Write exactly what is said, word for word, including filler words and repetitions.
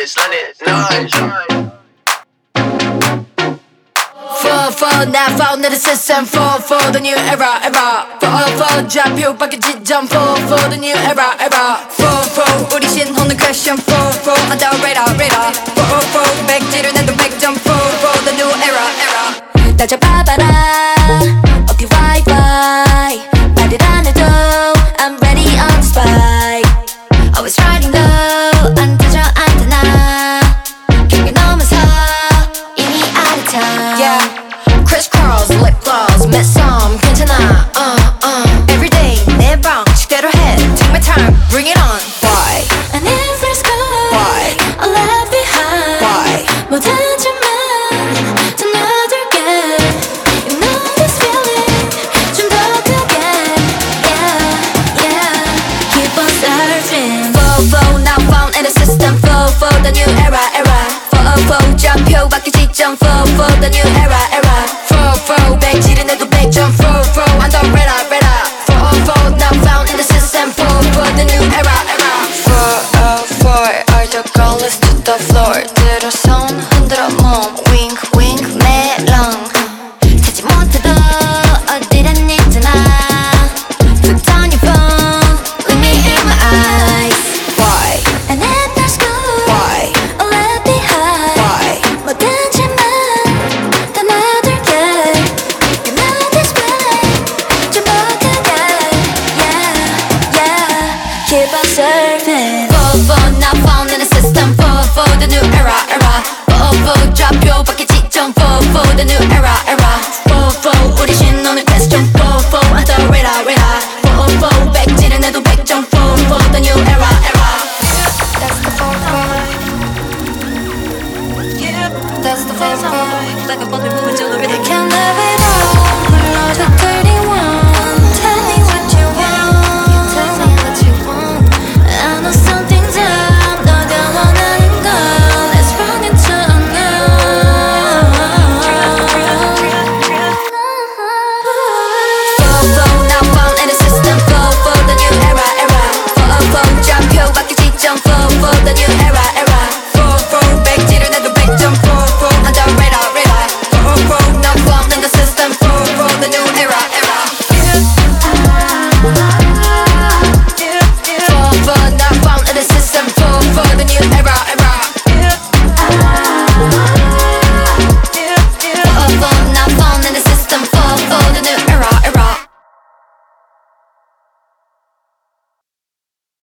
nice, let it nice. Fall, fall, now fall into the system. Fall, fall, the new era, era. Fall, fall, 좌표 바퀴 지점. Fall, fall, the new era, era. Fall, fall, 우리 신호는 question. Fall, fall, on the radar, radar. Fall, fall, 백지를 내도 백점. Fall, fall, the new era, era. 날 잡아봐라, 어디 Wi-Fi. 말을 안 해도 I'm ready on the spike. Always riding low, 안 터져 안 되나. 경계 넘어서 이미 out of time. Yeah. Crisscross, lip gloss, met some 괜찮아. Uh, uh. Everyday 내 방식대로 해. Take my time, bring it on. Why? I never score. Why? I left behind. Why? 못하지만 더 너들게. You know this feeling 좀 더 크게. Yeah, yeah. Keep on surfing. Flow, flow, now found in the system. Flow, flow, the new era, era. Flow, flow, 좌표 바퀴 지점. Flow, flow, the new era, era. Flow, flow, 백지를 내도 백점. Flow, flow, on the radar, radar. Flow, flow, now found in the system. Flow, flow, the new era, era. Four, oh, four, all the girls to the floor. 들어 손 흔들어 몸. Wink, wink, 메롱. 찾지 못해도 어디란 있잖아. Put on your phone, look me in my eyes. Why? I never school. Why? I left behind. Why? 뭐든지만 다 너들게. You know this feeling 좀 더 크게. Yeah, yeah. Keep on surfing. Fall, fall, now found in the system. Fall, fall, the new era, era. Fall, fall, 좌표 바퀴 지점. Fall, fall, the new era, era.